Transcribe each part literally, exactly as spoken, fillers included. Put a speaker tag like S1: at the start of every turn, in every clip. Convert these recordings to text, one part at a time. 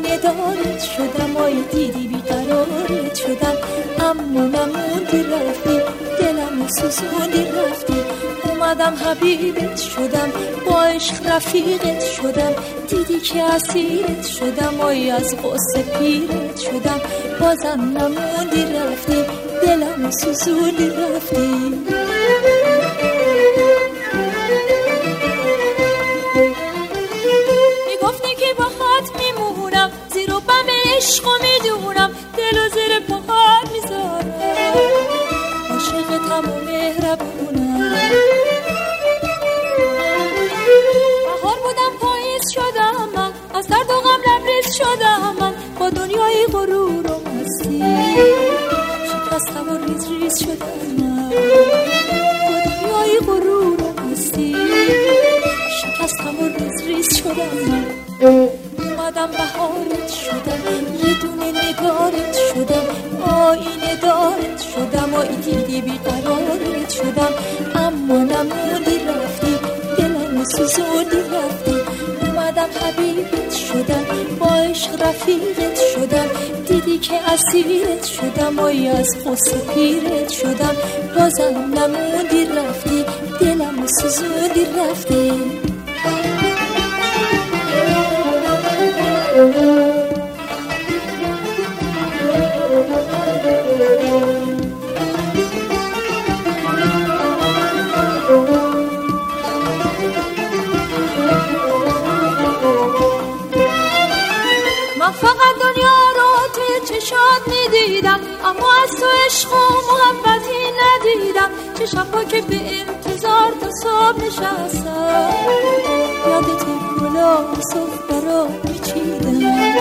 S1: آینه دارت شدم، آی دیدی بیقرارت شدم، اما نموندی رفتی، دلم سوزوندی رفتی. اومدم حبیبت شدم، با عشق رفیقت شدم، دیدی که اسیرت شدم، آی از غصه پیرت شدم، بازم نموندی رفتی، دلم سوزوندی رفتی. میگفتی که با خط میمونم، زیر و بم عشقو میدونم، دل و زیر پاهات میذارم، عاشقتم و مهربونم. بهار بودم پاییز شدم من، از درد و غم لبریز شدم من، با دنیای غرور و مستی شکستم و ریز ریز شدم من، با دنیای غرور و مستی شکستم و ریز ریز شدم من. اومدم بهارت شدم، یه دونه نگارت شدم، آینه دارت شدم، آی دیدی بیقرارت شدم، اما نموندی رفتی، دلم سوزوندی رفتی. اومدم حبیبت شدم، با عشق رفیقت شدم، دیدی که اسیرت شدم، آی از غصه پیرت شدم، بازم نموندی رفتی، دلم سوزوندی رفتی. من فقط دنیا رو توی چشات میدیدم، اما از تو عشق و محبتی ندیدم. چه شبا که به انتظار تا صبح نشستم، یادت گلا صبح برا میچیدم.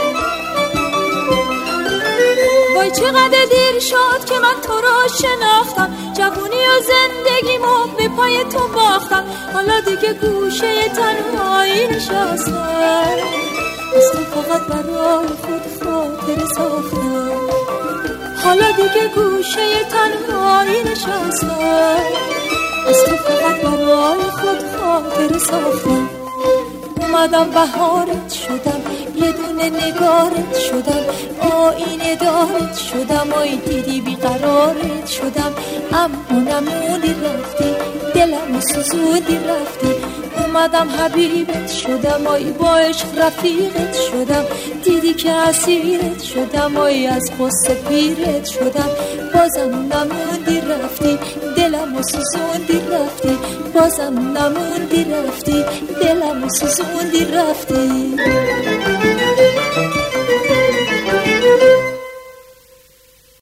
S1: وای چقدر دیر شد که من تو رو شناختم، جوونی و زندگیمو به پای تو باختم. حالا دیگه گوشه تنهایی نشستم، از تو فقط برای خود خاطر ساختم. حالا دیگه گوشه تنهایی نشستم، از تو فقط برای خود خاطر ساختم. اومدم بهارت شدم، یه دونه نگارت شدم، آینه دارت شدم، آی دیدی بیقرارت شدم، اما نموندی رفتی، دلم سوزوندی رفتی. اومدم حبیبت شدم، آی با عشق رفیقت شدم، دیدی که اسیرت شدم، آی از غصه پیرت شدم، بازم نموندی رفتی، دلم سوزوندی رفتی، بازم نموندی رفتی، دلم سوزوندی رفتی.